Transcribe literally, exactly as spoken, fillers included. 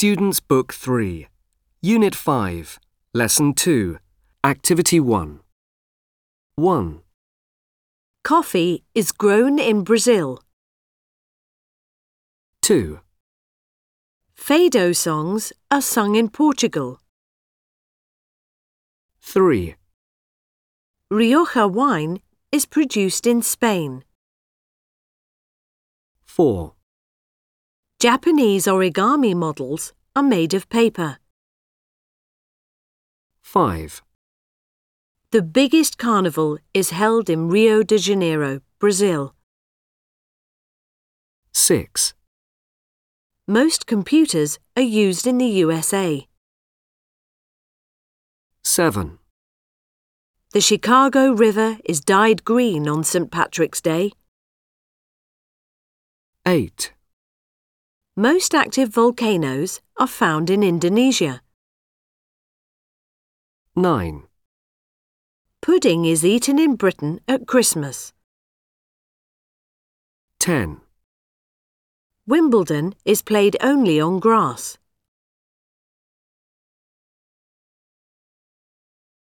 Students' Book three, Unit five, Lesson two, Activity one. one. Coffee is grown in Brazil. two. Fado songs are sung in Portugal. three. Rioja wine is produced in Spain. four. Japanese origami models are made of paper. five. The biggest carnival is held in Rio de Janeiro, Brazil. six. Most computers are used in the U S A. seven. The Chicago River is dyed green on Saint Patrick's Day. eight. Most active volcanoes are found in Indonesia. nine. Pudding is eaten in Britain at Christmas. ten. Wimbledon is played only on grass.